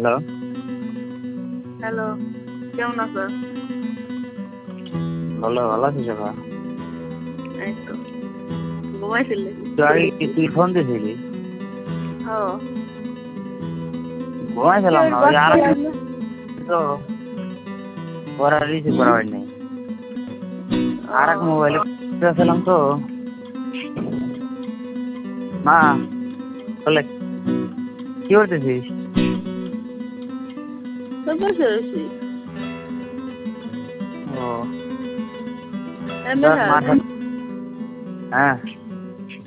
Hello hello, কেমন আছো? ভালো আছিস আপা? এই তো ঘুমাইছিলে? তুই ফোন দিয়েছিলি? ও ঘুমাইছিলাম না, ওই আর তো পরে রিসিভ করা হয়নি। আর এক মোবাইলে ছিলাম তো। মা বলে কি করতেছিস? বসে রয়েছি। ও এমনি হ্যাঁ